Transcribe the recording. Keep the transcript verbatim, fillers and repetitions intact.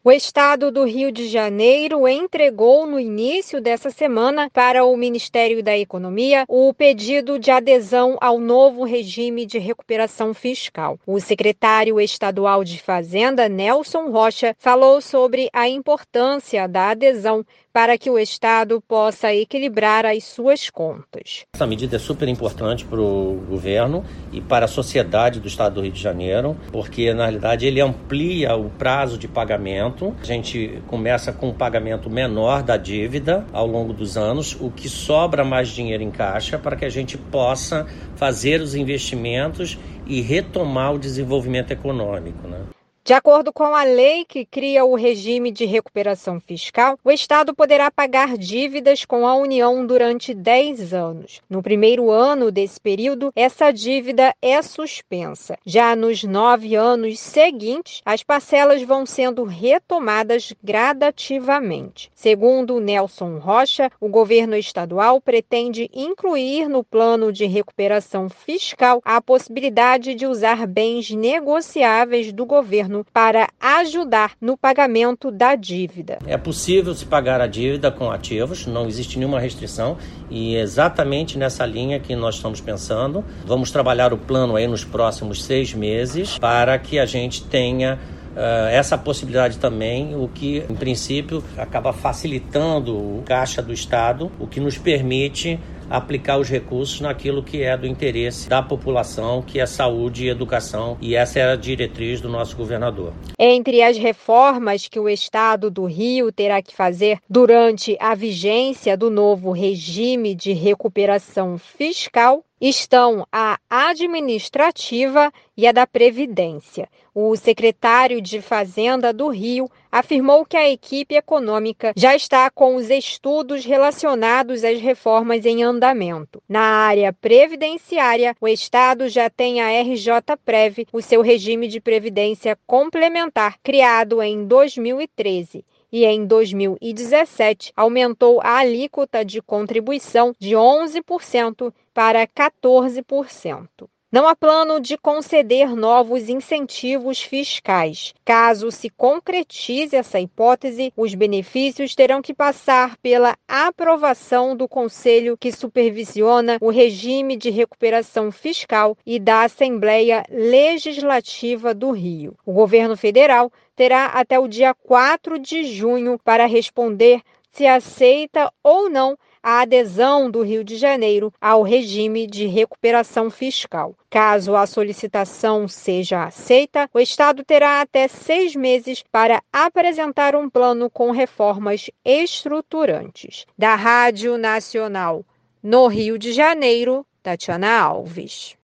O estado do Rio de Janeiro entregou no início dessa semana para o Ministério da Economia o pedido de adesão ao novo regime de recuperação fiscal. O secretário estadual de Fazenda, Nelson Rocha, falou sobre a importância da adesão para que o estado possa equilibrar as suas contas. Essa medida é super importante para o governo e para a sociedade do estado do Rio de Janeiro, porque na realidade ele amplia o prazo de pagamento. A gente começa com um pagamento menor da dívida ao longo dos anos, o que sobra mais dinheiro em caixa para que a gente possa fazer os investimentos e retomar o desenvolvimento econômico, né? De acordo com a lei que cria o regime de recuperação fiscal, o Estado poderá pagar dívidas com a União durante dez anos. No primeiro ano desse período, essa dívida é suspensa. Já nos nove anos seguintes, as parcelas vão sendo retomadas gradativamente. Segundo Nelson Rocha, o governo estadual pretende incluir no plano de recuperação fiscal a possibilidade de usar bens negociáveis do governo para ajudar no pagamento da dívida. É possível se pagar a dívida com ativos, não existe nenhuma restrição e é exatamente nessa linha que nós estamos pensando. Vamos trabalhar o plano aí nos próximos seis meses para que a gente tenha Uh, essa possibilidade também, o que, em princípio, acaba facilitando o caixa do Estado, o que nos permite aplicar os recursos naquilo que é do interesse da população, que é saúde e educação, e essa é a diretriz do nosso governador. Entre as reformas que o Estado do Rio terá que fazer durante a vigência do novo regime de recuperação fiscal estão a administrativa e a da Previdência. O secretário de Fazenda do Rio afirmou que a equipe econômica já está com os estudos relacionados às reformas em andamento. Na área previdenciária, o Estado já tem a R J Prev, o seu regime de previdência complementar, criado em dois mil e treze. E em dois mil e dezessete aumentou a alíquota de contribuição de onze por cento para quatorze por cento. Não há plano de conceder novos incentivos fiscais. Caso se concretize essa hipótese, os benefícios terão que passar pela aprovação do Conselho que supervisiona o regime de recuperação fiscal e da Assembleia Legislativa do Rio. O governo federal terá até o dia quatro de junho para responder se aceita ou não a adesão do Rio de Janeiro ao regime de recuperação fiscal. Caso a solicitação seja aceita, o Estado terá até seis meses para apresentar um plano com reformas estruturantes. Da Rádio Nacional no Rio de Janeiro, Tatiana Alves.